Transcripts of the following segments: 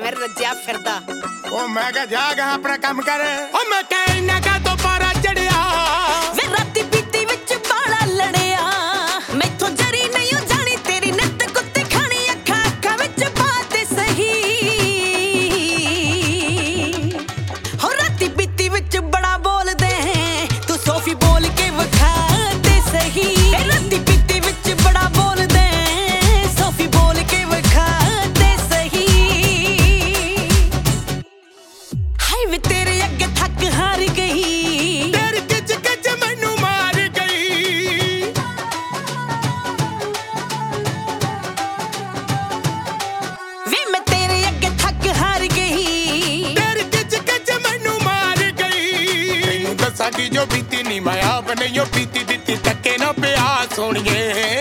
ਐਵੇਂ ਰੱਜਿਆ ਫਿਰਦਾ। ਉਹ ਮੈਂ ਕਿਹਾ ਜਾ ਗਾ ਆਪਣਾ ਕੰਮ ਕਰ। ਉਹ ਮੈਂ ਕਹਿ ਇੰਨਾ ਕਾ ਤੋਂ ਪਾਰਾ ਚੜਿਆ ਵੇ ਰਾਤੀ ਪੀਤੀ ਵਿੱਚ ਬਾਲਾ ਲੜਿਆ। ਮੈਥੋਂ ਜਰੀ ਨਹੀਂ ਓ ਜਾਣੀ ਤੇਰੀ ਨਿੱਤ ਕੁੱਤੇ ਖਾਣੀ ਅੱਖਾਂ ਅੱਖਾਂ ਵਿੱਚ ਪਾ ਤੇ ਸਹੀ। ਹੋ ਰਾਤੀ ਪੀਤੀ ਵਿੱਚ ਬੜਾ ਬੋਲਦੇ ਤੂੰ ਸੋਫੀ ਬੋਲ ਕੇ ਵਿਖਾ ਤੇ ਸਹੀ। ਵੇ ਰਾਤੀ ਪੀਤੀ ਵਿੱਚ ਬੜਾ ਬੋਲਦੇ ਸੋਫੀ ਬੋਲ ਕੇ ਵਿਖਾ ਤੇ ਸਹੀ। ਹਾਏ ਵੇ ਤੇਰੇ ਅੱਗੇ ਥੱਕ ਹਾਰ ਗਈ ਤੇਰੀ ਕਿਚ ਕਿਚ ਮੈਨੂੰ ਮਾਰ ਗਈ। ਵੇ ਮੈਂ ਤੇਰੇ ਅੱਗੇ ਥੱਕ ਹਾਰ ਗਈ ਤੇਰੀ ਕਿਚ ਕਿਚ ਮੈਨੂੰ ਮਾਰ ਗਈ। ਤੈਨੂੰ ਦੱਸਾਂ ਕਿ ਜੋ ਬੀਤੀ ਨੀ ਮੈਂ ਆਪ ਨਹੀਂ ਉਹ ਪੀਤੀ ਦਿੱਤੀ ਧੱਕੇ ਨਾ ਪਿਆ ਸੋਣੀਏ।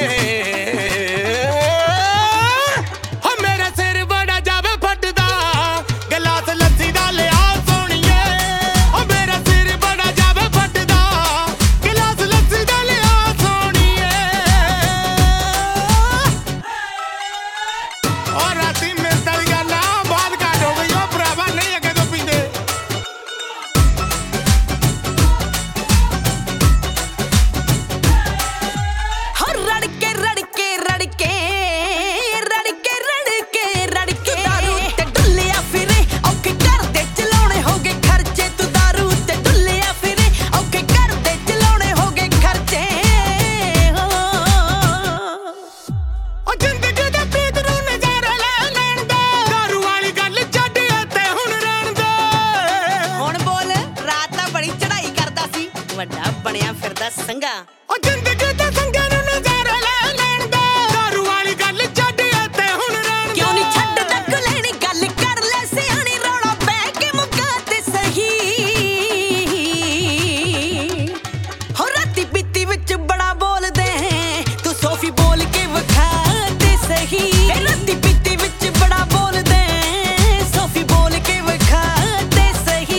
ਵੱਡਾ ਬਣਿਆ ਫਿਰਦਾ ਸੰਗਾ। ਉਹ ਜ਼ਿੰਦਗੀ ਤੇ ਸੰਗਾਂ ਨੂੰ ਨਜ਼ਾਰਾ ਲੈ ਲੈਣ ਦੇ। ਦਾਰੂ ਵਾਲੀ ਗੱਲ ਛੱਡ ਤੇ ਹੁਣ ਰਹਿਣ ਦੇ। ਕਿਉਂ ਨਹੀਂ ਛੱਡਦਾ ਕੁਲੈਣੀ ਗੱਲ ਕਰ ਲੈ ਸਿਆਣੀ ਰੌਲਾ ਪੈ ਕੇ ਮੁਕਾ ਤੇ ਸਹੀ। ਹੋ ਰਾਤੀ ਪੀਤੀ ਵਿੱਚ ਬੜਾ ਬੋਲਦੇ ਤੂੰ ਸੋਫੀ ਬੋਲ ਕੇ ਵਿਖਾ ਤੇ ਸਹੀ। ਵੇ ਰਾਤੀ ਪੀਤੀ ਵਿੱਚ ਬੜਾ ਬੋਲਦੇ ਸੋਫੀ ਬੋਲ ਕੇ ਵਿਖਾ ਤੇ ਸਹੀ।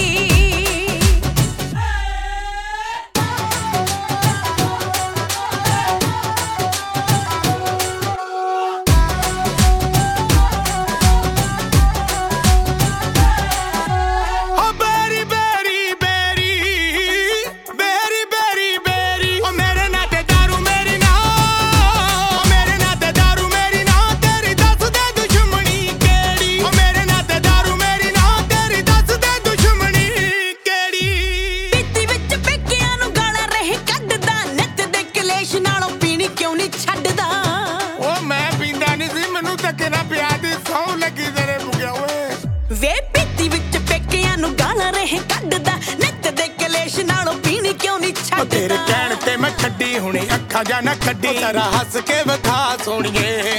ਵੇ ਪੀਤੀ ਵਿੱਚ ਪੇਕਿਆਂ ਨੂੰ ਗਾਲਾਂ ਰਹੇ ਕੱਢਦਾ ਨਿੱਤ ਦੇ ਕਲੇਸ਼ ਨਾਲੋਂ ਪੀਣੀ ਕਿਉਂ ਨਹੀਂ ਛੱਡਦਾ। ਤੇਰੇ ਕਹਿਣ ਤੇ ਮੈਂ ਛੱਡੀ ਹੁਣੀ ਅੱਖਾਂ ਜਾਂ ਨਾ ਕੱਢੀ। ਤੇਰਾ ਹੱਸ ਕੇ ਵਿਖਾ ਸੋਣੀਏ।